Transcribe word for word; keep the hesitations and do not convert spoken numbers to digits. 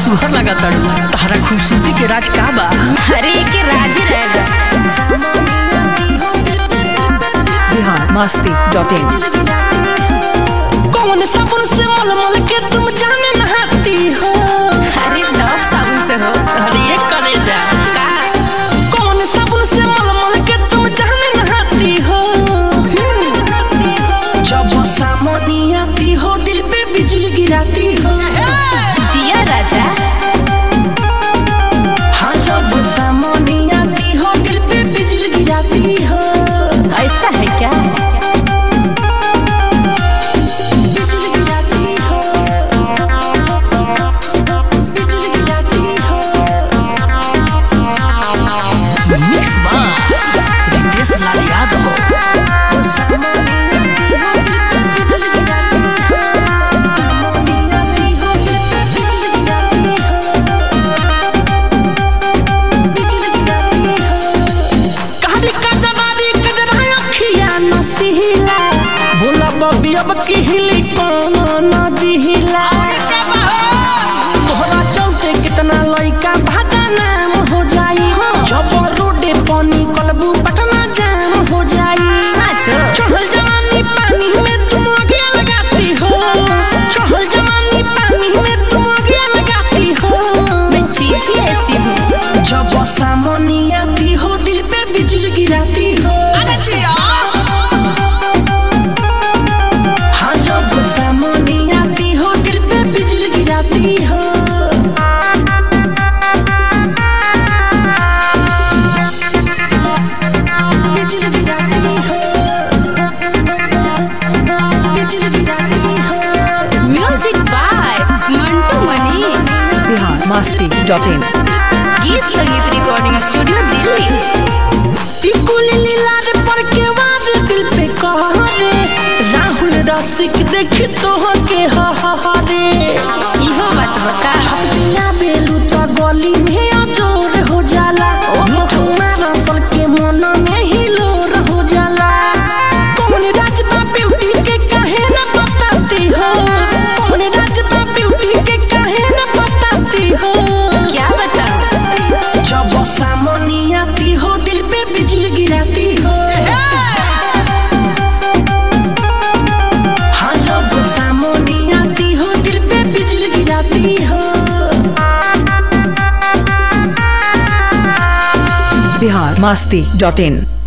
सुहर लगा तड़ू, तारा खूबसूरती के राज का बा? अरे के राज ही रहेगा। Bihar Masti dot in. कौन साबुन से मलमल के तुम जाने नहाती हो? अरे डॉव साबुन से हो। अरे ये करे जा का कौन साबुन से मलमल के तुम जाने नहाती हो? जब सामने आती हो दिल पे बिजली गिराती हो। जिया राजा। हाँ जब सामने आती हो दिल पे बिजली गिराती हो। ऐसा है क्या? बिजली गिराती हो, बिजली गिराती हो। मिक्स बार रितेश लाल यादव। अब की हिली कौन जिहिला, तोहरा चलते कितना लइका भागा नाम हो जाई। जब रोडे पानी कलबू पटना जाम हो जाई। चढ़ल जवानी पानी में तुम आगे लगाती हो। चढ़ल जवानी पानी में तुम आगे लगाती हो। मैं चीज ही ऐसी हूँ। जब सामने आती हो दिल पे बिजली गिराती हो। Bihar Masti dot in. गीत संगीत रिकॉर्डिंग स्टूडियो दिल्ली। दिल पे कहरे राहुल रसिक देख तो के हरे। इहो बात बता। छतिया बेलू तो गली में अजोर हो जाला। तुम्हारा सल के मन में ही लोर हो जाला। कौन राजबा ब्यूटी के काहे न बताती हो? कौन राजबा ब्यूटी के काहे न बताती हो? क्या बता? जब सामने आती हो दिल पे बिजली गिराती हो। हाँ जब सामने आती हो दिल पे बिजली गिराती हो। बिहार मस्ती डॉट इन।